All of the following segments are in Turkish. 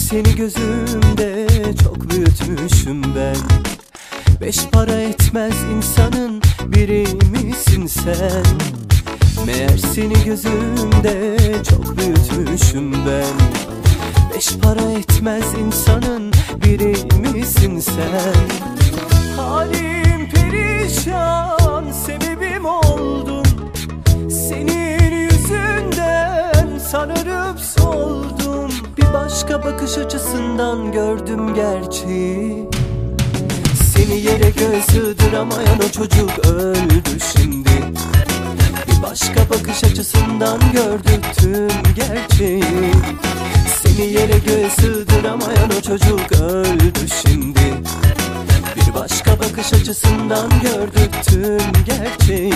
seni gözümde çok büyütmüşüm ben. Beş para etmez insanın biri misin sen? Meğer seni gözümde çok büyütmüşüm ben. Beş para etmez insanın biri misin sen? Halim perişan, sebebim oldum. Senin yüzünden sararıp soldum. Bir başka bakış açısından gördüm gerçeği. Seni yere göğe sığdıramayan o çocuk öldü şimdi. Bir başka bakış açısından gördük tüm gerçeği. Seni yere göğe sığdıramayan o çocuk öldü şimdi. Bir başka bakış açısından gördük tüm gerçeği.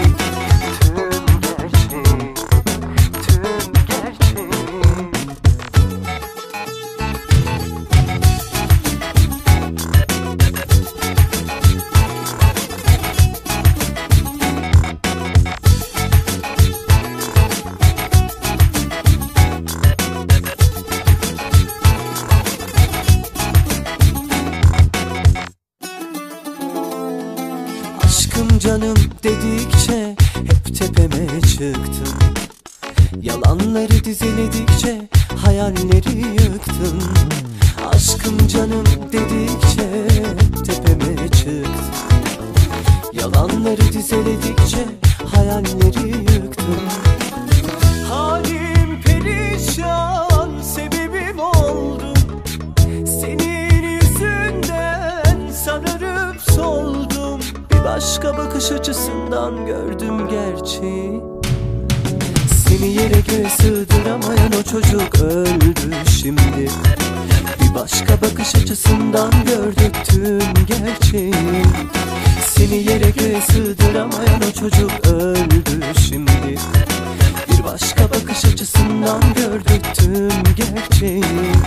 Aşkım canım dedikçe hep tepeme çıktın. Yalanları diziledikçe hayalleri yıktın. Aşkım canım dedikçe hep tepeme çıktın. Yalanları diziledikçe hayalleri yıktın. Halim perişan, sebebim oldum. Senin yüzünden sararıp soldum. Başka bakış açısından gördüm gerçeği. Seni yere göğe sığdıramayan o çocuk öldü şimdi. Bir başka bakış açısından gördük tüm gerçeği. Seni yere göğe sığdıramayan o çocuk öldü şimdi. Bir başka bakış açısından gördük tüm gerçeği.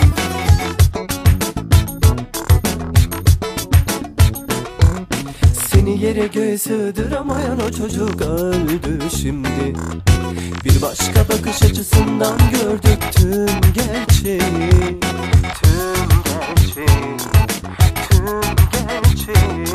Seni yere göğe sığdıramayan o çocuk öldü şimdi. Bir başka bakış açısından gördük tüm gerçeği. Tüm gerçeği, tüm gerçeği.